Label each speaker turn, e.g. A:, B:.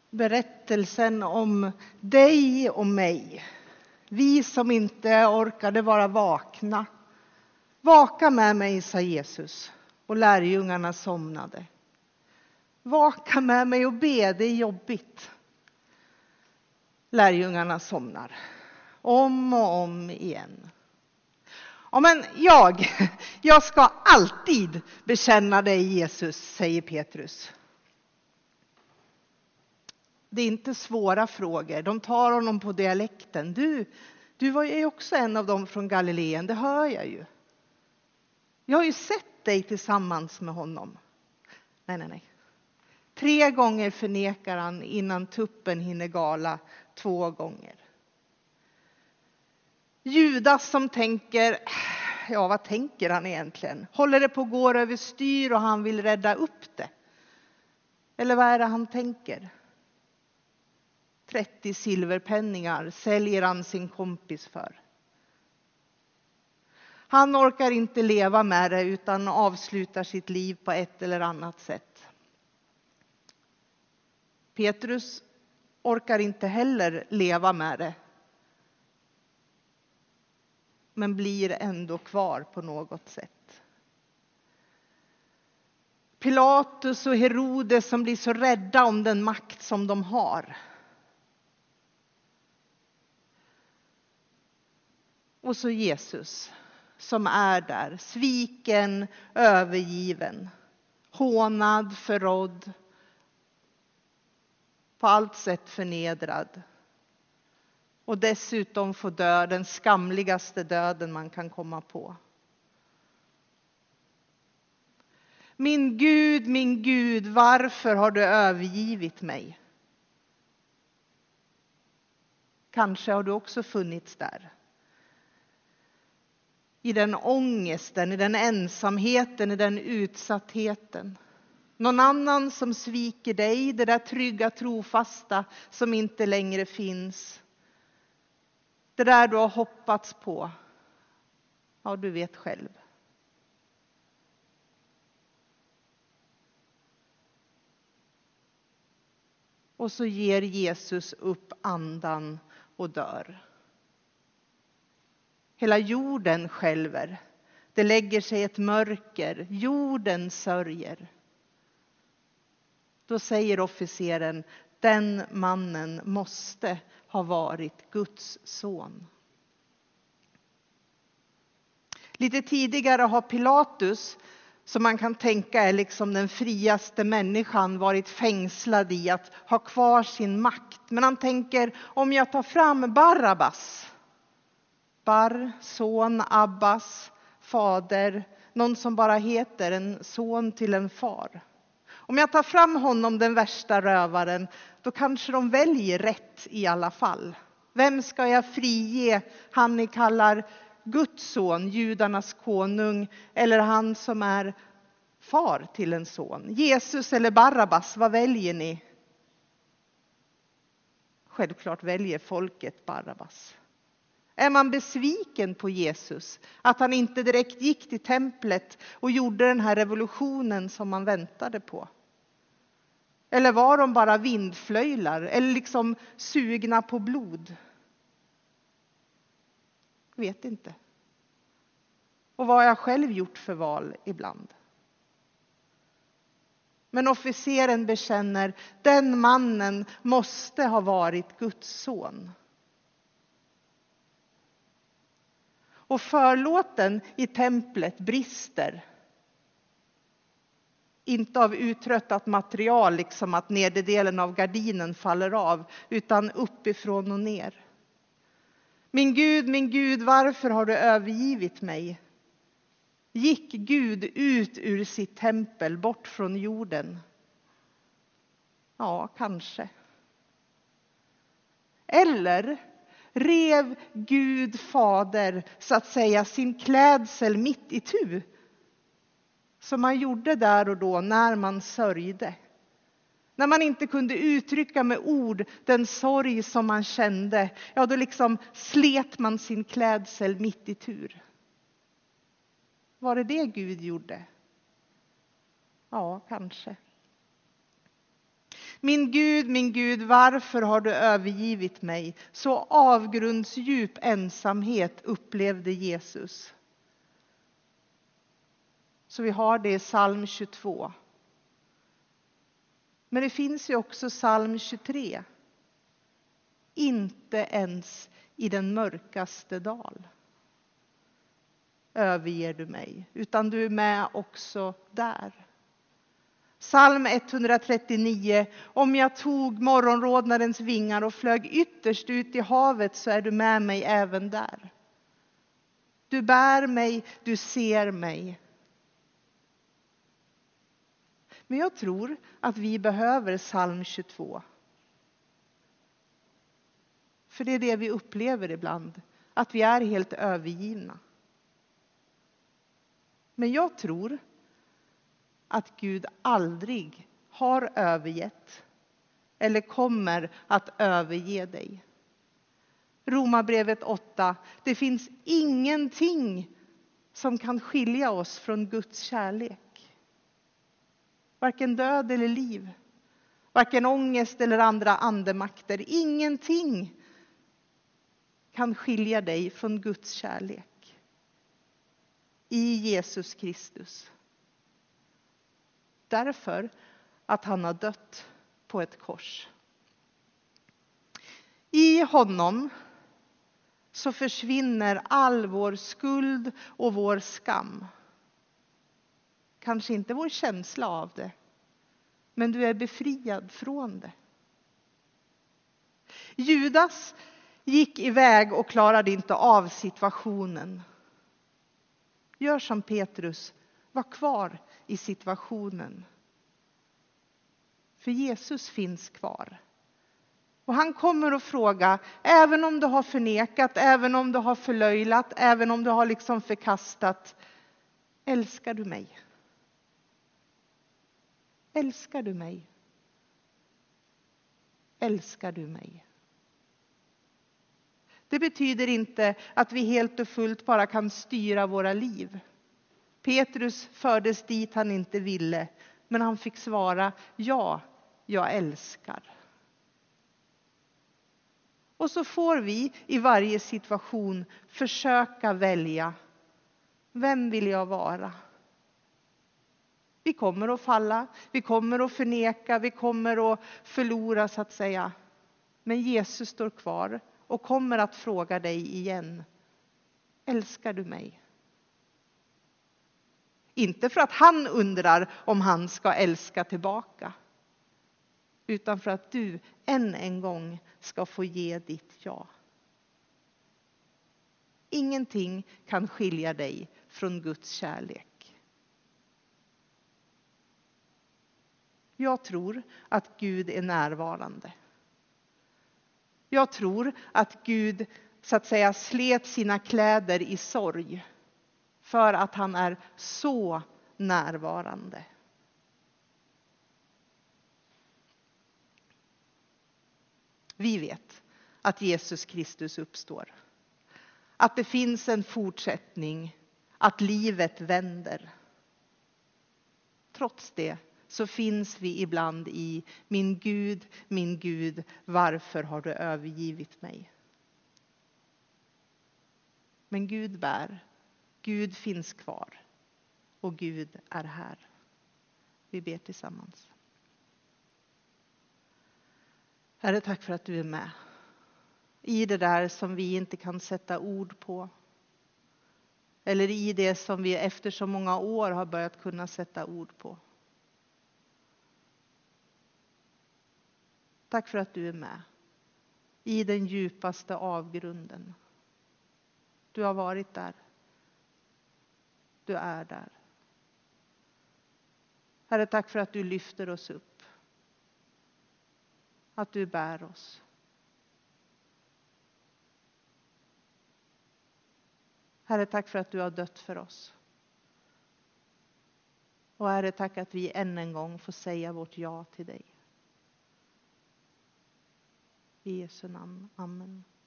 A: berättelsen om dig och mig. Vi som inte orkade vara vakna. Vaka med mig, sa Jesus, och lärjungarna somnade. Vaka med mig och be, det är jobbigt. Lärjungarna somnar. Om och om igen. Ja, men jag ska alltid bekänna dig, Jesus, säger Petrus. Det är inte svåra frågor. De tar honom på dialekten. Du var ju också en av dem från Galileen, det hör jag ju. Jag har ju sett dig tillsammans med honom. Nej. 3 gånger förnekar han innan tuppen hinner gala 2 gånger. Judas som tänker, vad tänker han egentligen? Håller det på att gå över styr och han vill rädda upp det? Eller vad är det han tänker? 30 silverpenningar säljer han sin kompis för. Han orkar inte leva med det utan avslutar sitt liv på ett eller annat sätt. Petrus orkar inte heller leva med det. Men blir ändå kvar på något sätt. Pilatus och Herodes som blir så rädda om den makt som de har. Och så Jesus som är där, sviken, övergiven, hånad, förrådd, på allt sätt förnedrad. Och dessutom får dö den skamligaste döden man kan komma på. Min Gud, varför har du övergivit mig? Kanske har du också funnits där. I den ångesten, i den ensamheten, i den utsattheten. Någon annan som sviker dig, det där trygga, trofasta som inte längre finns. Det där du har hoppats på. Ja, du vet själv. Och så ger Jesus upp andan och dör. Hela jorden skälver. Det lägger sig ett mörker. Jorden sörjer. Då säger officeren, den mannen måste ha varit Guds son. Lite tidigare har Pilatus, som man kan tänka är liksom den friaste människan, varit fängslad i att ha kvar sin makt. Men han tänker, om jag tar fram Barabbas, son, Abbas, fader, någon som bara heter en son till en far. Om jag tar fram honom, den värsta rövaren, då kanske de väljer rätt i alla fall. Vem ska jag frige? Han ni kallar Guds son, judarnas konung, eller han som är far till en son? Jesus eller Barabbas, vad väljer ni? Självklart väljer folket Barabbas. Är man besviken på Jesus? Att han inte direkt gick till templet och gjorde den här revolutionen som man väntade på? Eller var de bara vindflöjlar? Eller liksom sugna på blod? Vet inte. Och vad har jag själv gjort för val ibland? Men officeren bekänner, den mannen måste ha varit Guds son. Och förlåten i templet brister. Inte av uttröttat material, liksom att nederdelen av gardinen faller av, utan uppifrån och ner. Min Gud, varför har du övergivit mig? Gick Gud ut ur sitt tempel, bort från jorden? Ja, kanske. Eller rev Gud fader, så att säga, sin klädsel mitt i tu? Som man gjorde där och då när man sörjde. När man inte kunde uttrycka med ord den sorg som man kände. Ja, då liksom slet man sin klädsel mitt i tur. Var det Gud gjorde? Ja, kanske. Min Gud, varför har du övergivit mig? Så avgrundsdjup ensamhet upplevde Jesus. Så vi har det i psalm 22. Men det finns ju också psalm 23. Inte ens i den mörkaste dal överger du mig, utan du är med också där. Psalm 139. Om jag tog morgonrodnadens vingar och flög ytterst ut i havet, så är du med mig även där. Du bär mig, du ser mig. Men jag tror att vi behöver psalm 22. För det är det vi upplever ibland, att vi är helt övergivna. Men jag tror att Gud aldrig har övergett eller kommer att överge dig. Romarbrevet 8. Det finns ingenting som kan skilja oss från Guds kärlek. Varken död eller liv. Varken ångest eller andra andemakter. Ingenting kan skilja dig från Guds kärlek. I Jesus Kristus. Därför att han har dött på ett kors. I honom så försvinner all vår skuld och vår skam. Kanske inte vår känsla av det, men du är befriad från det. Judas gick iväg och klarade inte av situationen. Gör som Petrus, var kvar i situationen. För Jesus finns kvar. Och han kommer att fråga, även om du har förnekat, även om du har förlöjlat, även om du har liksom förkastat, älskar du mig? Älskar du mig? Älskar du mig? Det betyder inte att vi helt och fullt bara kan styra våra liv. Petrus fördes dit han inte ville, men han fick svara, ja, jag älskar. Och så får vi i varje situation försöka välja, vem vill jag vara? Vi kommer att falla, vi kommer att förneka, vi kommer att förlora så att säga. Men Jesus står kvar och kommer att fråga dig igen. Älskar du mig? Inte för att han undrar om han ska älska tillbaka. Utan för att du än en gång ska få ge ditt ja. Ingenting kan skilja dig från Guds kärlek. Jag tror att Gud är närvarande. Jag tror att Gud så att säga slet sina kläder i sorg. För att han är så närvarande. Vi vet att Jesus Kristus uppstår. Att det finns en fortsättning. Att livet vänder. Trots det så finns vi ibland i min Gud, varför har du övergivit mig? Men Gud bär. Gud finns kvar. Och Gud är här. Vi ber tillsammans. Herre, tack för att du är med. I det där som vi inte kan sätta ord på. Eller i det som vi efter så många år har börjat kunna sätta ord på. Tack för att du är med. I den djupaste avgrunden. Du har varit där. Du är där. Herre, tack för att du lyfter oss upp. Att du bär oss. Herre, tack för att du har dött för oss. Och Herre, tack att vi än en gång får säga vårt ja till dig. I Jesu namn. Amen.